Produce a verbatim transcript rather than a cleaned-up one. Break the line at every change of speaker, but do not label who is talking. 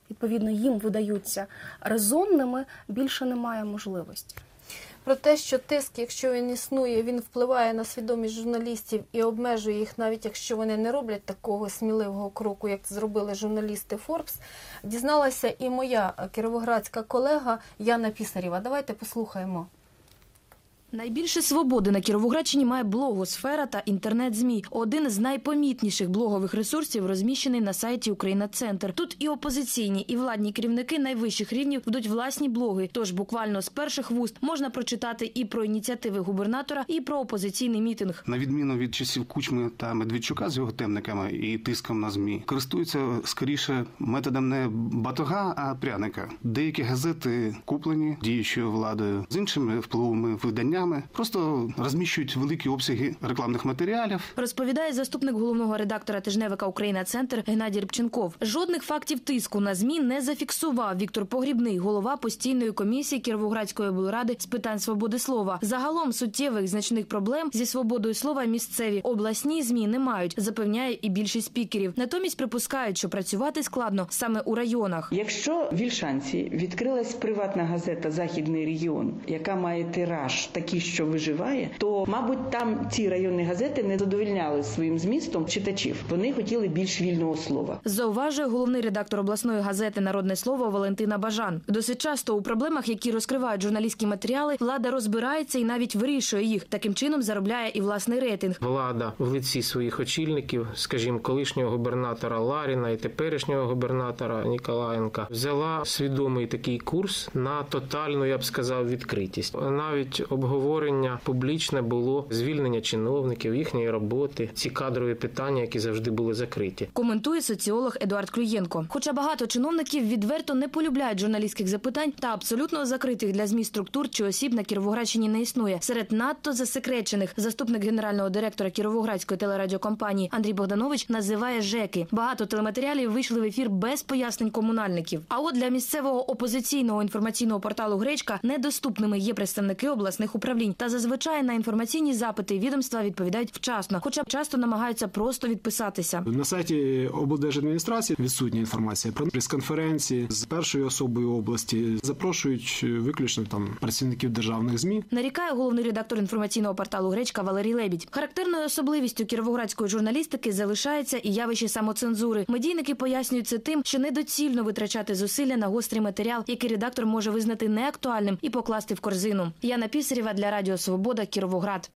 відповідно, їм видаються резонними, більше немає можливості.
Про те, що тиск, якщо він існує, він впливає на свідомість журналістів і обмежує їх, навіть якщо вони не роблять такого сміливого кроку, як зробили журналісти Forbes, дізналася і моя кіровоградська колега Яна Пісарєва. Давайте послухаємо.
Найбільше свободи на Кіровоградщині має блогосфера та інтернет-ЗМІ. Один з найпомітніших блогових ресурсів розміщений на сайті «Україна-Центр». Тут і опозиційні, і владні керівники найвищих рівнів ведуть власні блоги. Тож буквально з перших вуст можна прочитати і про ініціативи губернатора, і про опозиційний мітинг.
На відміну від часів Кучми та Медведчука з його темниками і тиском на ЗМІ, користуються скоріше методом не батога, а пряника. Деякі газети куплені діючою владою з іншими впливовими виданнями, просто розміщують великі обсяги рекламних матеріалів.
Розповідає заступник головного редактора тижневика «Україна-Центр» Геннадій Рибченков. Жодних фактів тиску на ЗМІ не зафіксував Віктор Погрібний, голова постійної комісії Кіровоградської облради з питань свободи слова. Загалом суттєвих значних проблем зі свободою слова місцеві обласні ЗМІ не мають, запевняє і більшість спікерів. Натомість припускають, що працювати складно саме у районах.
Якщо в Вільшанці відкрилась приватна газета «Західний регіон», яка має тираж такий, що виживає, то, мабуть, там ці районні газети не задовольняли своїм змістом читачів. Вони хотіли більш вільного слова.
Зауважує головний редактор обласної газети «Народне слово» Валентина Бажан. Досить часто у проблемах, які розкривають журналістські матеріали, влада розбирається і навіть вирішує їх. Таким чином заробляє і власний рейтинг.
Влада в лиці своїх очільників, скажімо, колишнього губернатора Ларіна і теперішнього губернатора Ніколаєнка, взяла свідомий такий курс на тотальну, я б сказав, відкритість. Навіть обговорення публічне було звільнення чиновників, їхньої роботи, ці кадрові питання, які завжди були закриті.
Коментує соціолог Едуард Клюєнко. Хоча багато чиновників відверто не полюбляють журналістських запитань, та абсолютно закритих для ЗМІ структур чи осіб на Кіровоградщині не існує. Серед надто засекречених заступник генерального директора Кіровоградської телерадіокомпанії Андрій Богданович називає ЖЕКи. Багато телематеріалів вийшли в ефір без пояснень комунальників. А от для місцевого опозиційного інформаційного порталу «Гречка» недоступними є представники обласних управлінь. Та зазвичай на інформаційні запити відомства відповідають вчасно, хоча часто намагаються просто відписатися.
На сайті облдержадміністрації відсутня інформація про прес-конференції з першою особою області. Запрошують виключно там працівників державних ЗМІ.
Нарікає головний редактор інформаційного порталу «Гречка» Валерій Лебідь. Характерною особливістю кіровоградської журналістики залишається і явище самоцензури. Медійники пояснюють це тим, що недоцільно витрачати зусилля на гострий матеріал, який редактор може визнати неактуальним і покласти в корзину. Яна Пісарєва для Радіо Свобода, Кіровоград.